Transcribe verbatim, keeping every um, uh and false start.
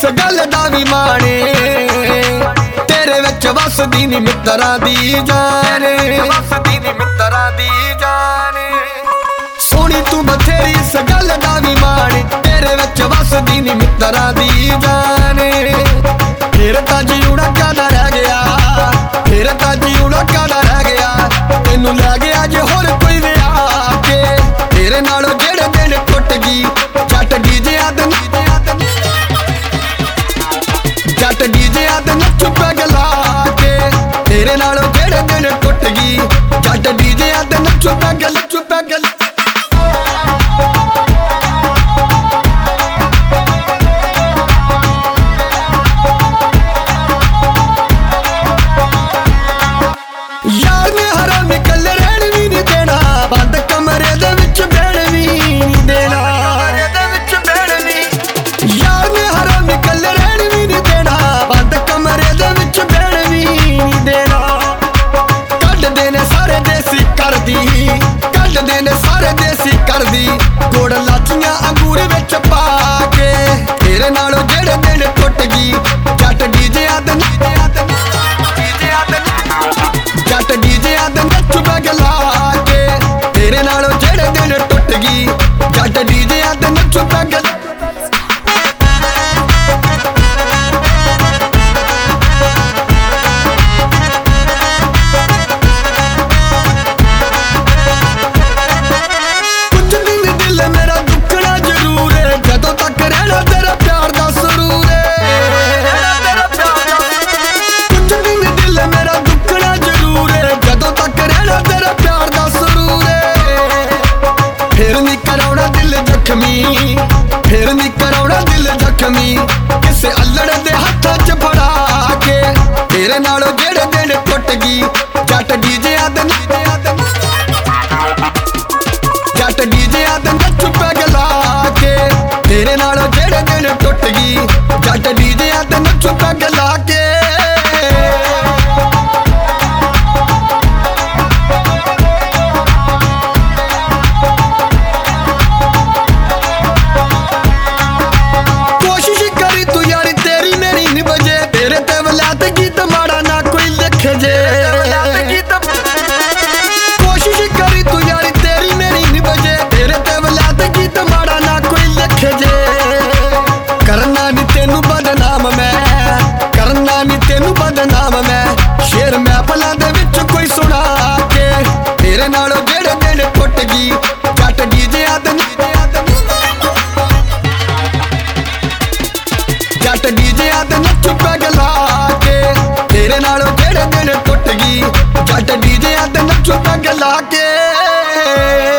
इस गल दा वी माने तेरे विच वसदी नी मित्तरां दी जान वसदी नी मित्तरां दी जान सोनी तू बथेरी इस गल दा वी माने तेरे विच वसदी नी मित्तरां दी जान फिर तां जीउणा कादा रह गया फिर तां जीउणा कादा रह गया तैनूं लै गया जे होर कोई विआह के तेरे नालों जेड़े दिन टुट गई जट डीजे आद जट डीजे आद नच पैग ला के तेरे नालों जेड़े दिन टुट गई जट डीजे आद नच पैग नच पैग यार ने हरामी कल रहन भी नहीं देना बंद कमरे दे विच बैण भी नहीं देना यार ने हरामी कल रहन भी नहीं देना बंद कमरे दे विच बैण भी नहीं देना कड देने सारे देसी कर दी कड देने सारे देसी कर दी गुड़ लाचियां अंगूर विच पा के तेरे नालों जेड़े दिन टुट गई जट डीजे आद जट डीजे आद नच पैग ला के तेरे नालों जेड़े दिन टुट गई जट डीजे आद नच पैग कुछ दिन दिल मेरा दुखना जरूर है जदों तक रहना तेरा प्यार दा सुरूर कुछ दिन दिल मेरा दुखना जरूर है जदों तक रहना तेरा प्यार दा सुरूर फिर नहीं कराउणा दिल जख्मी फिर नहीं कराउणा दिल जख्मी किसे अल्लड़ दे हत्थां च फड़ा के तेरे नालों जेड़े दिन टुट गई जट डीजे आद जट डीजे आद नच पैग ला के तेरे नालों जेड़े दिन टुट गई जट डीजे आद नच पैग ला के कोशिश करी तू यारी तेरी मेरी नी बजे तेरे ते वलात गीत माड़ा ना कोई लिख जे कोशिश करी तू यारी तेरी मेरी नी बजे तेरे ते वलात गीत माड़ा ना कोई लिख जे करना नी तेनू बदनाम मैं करना नी तेनू बदनाम मैं शेर महफलां दे विच कोई सुना के तेरे नालों जेड़े दिन टुट गई जट डीजे आद जट डीजे आद नच पैग ला के तेरे नालों जेड़े दिन टुट गई जट डीजे आद नच पैग ला के।